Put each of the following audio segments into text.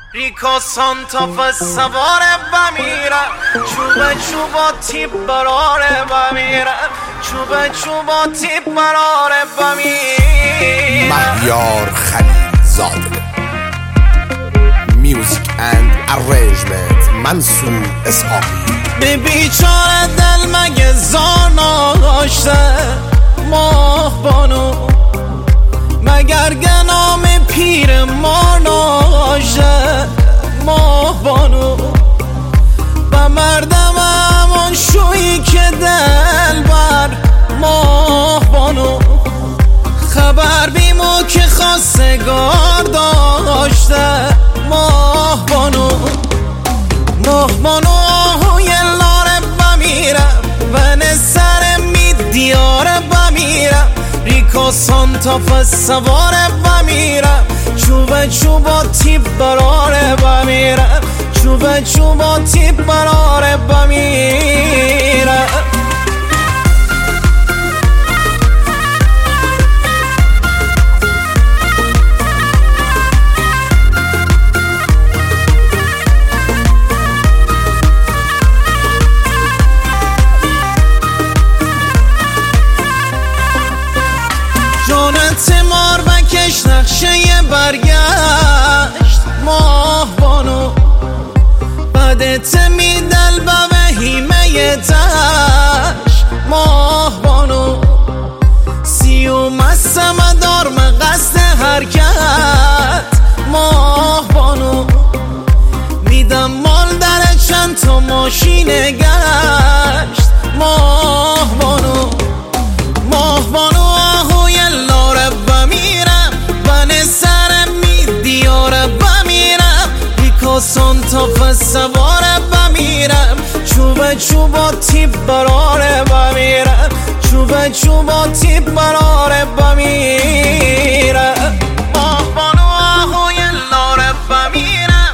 ریکا سانتا سوار بمیرم، چوب چوبا تیپ براره بمیرم، چوب چوبا تیپ براره بمیرم. مهیار خلیلزاده، میوزیک اند ارنجمنت منصور اسحاقی. به بیچاره دل مگه زار ناشته ماه بانو، مگر گنام پیر ما ناشته ماه بانو. و مردم همون شویی که دل بر ماه بانو، خبر بیمو که خواستگار داشته ماه بانو. ماه بانو آهوی لاره بمیرم و نسر می دیاره بمیرم. ریکا سانتا سوار بمیرم، چوب چوبا تیپ براره بمیرم، چوب چوبا تیپ براره بمیرم. جانت مار بکش نقشه برگشت ماه بانو، بدت میدل به وحیمه دشت ماه بانو. سیوم استم دارم قصد حرکت ماه بانو، میدم مال در چند تا ماشین گشت ماه بانو. ماه بانو آهوی لاره بمیرم و نسر می دیاره بمیرم. ریکا سانتا سوار بمیرم، چوب چوبا تیپ براره بمیرم، چوب چوبا تیپ براره بمیرم. ماه بانو آهوی لاره بمیرم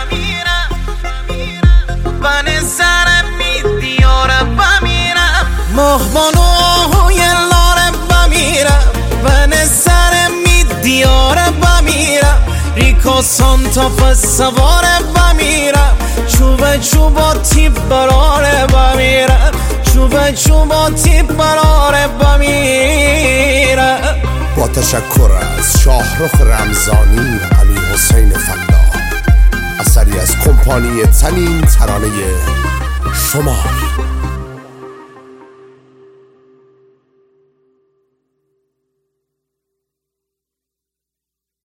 و نسر می دیاره بمیرم. ماه بانو آهوی لاره بمیرم و نسر می دیاره بمیرم. ریکا سانتا سوار بمیرم، چوب چوبا تیپ براره بمیرم، چوب چوبا تیپ براره بمیرم. با تشکر از شاهرخ رمضانی، علی حسین فلاح، اثری از کمپانی تنین ترانه شمال.